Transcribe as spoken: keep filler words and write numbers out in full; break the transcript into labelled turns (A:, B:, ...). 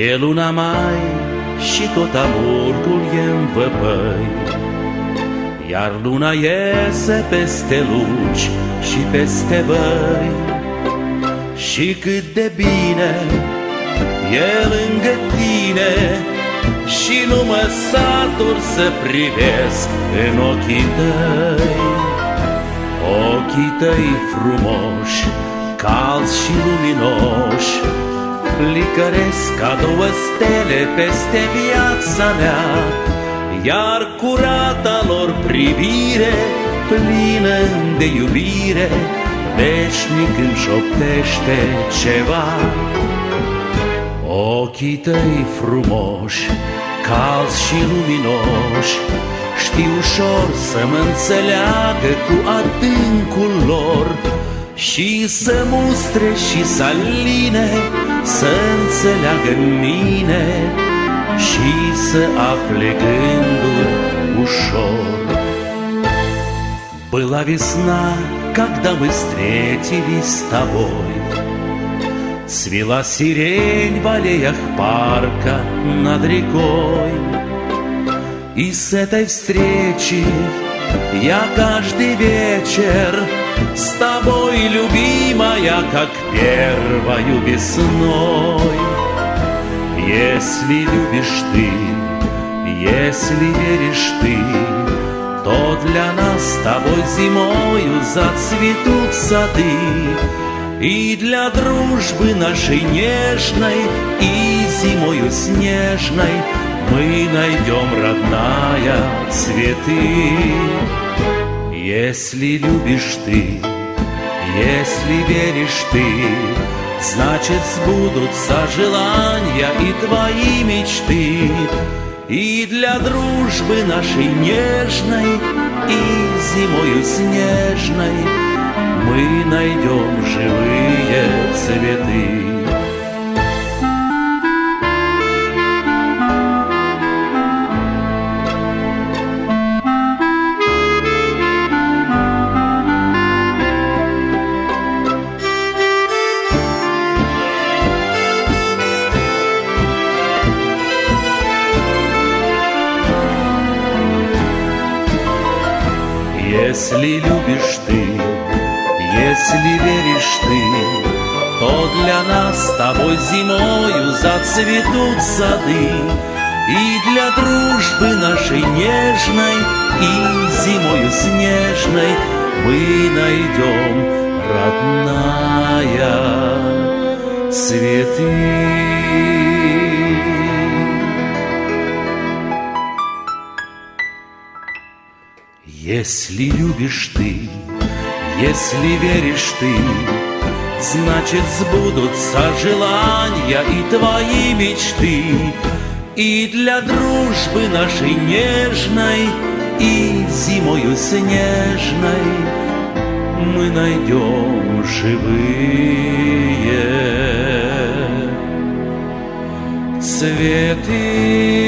A: E luna mai și tot amurgul e-n văpăi, iar luna iese peste lungi și peste văi. Și cât de bine e lângă tine, și nu mă satur să privesc în ochii tăi. Ochii tăi frumoși, calzi și luminoși, licăresc ca două stele peste viața mea, iar curata lor privire, plină de iubire, veșnic îmi șoptește ceva. Ochii tăi frumoși, calzi și luminoși, știu ușor să mă înțeleagă cu adâncul lor, și să mustre și să aline, să înțeleagă în mine și să afle gândul ușor. Была весна, когда мы встретились с тобой, цвела сирень в аллеях парка над рекой. И с этой встречи я каждый вечер с тобой, любимая, как первою весной. Если любишь ты, если веришь ты, то для нас с тобой зимою зацветут сады. И для дружбы нашей нежной и зимою снежной мы найдем, родная, цветы. Если любишь ты, если веришь ты, значит сбудутся желания и твои мечты. И для дружбы нашей нежной и зимою снежной мы найдем живые цветы. Если любишь ты, если веришь ты, то для нас с тобой зимою зацветут сады. И для дружбы нашей нежной и зимою снежной мы найдем, родная, цветы. Если любишь ты, если веришь ты, значит сбудутся желания и твои мечты. И для дружбы нашей нежной и зимою снежной мы найдем живые цветы.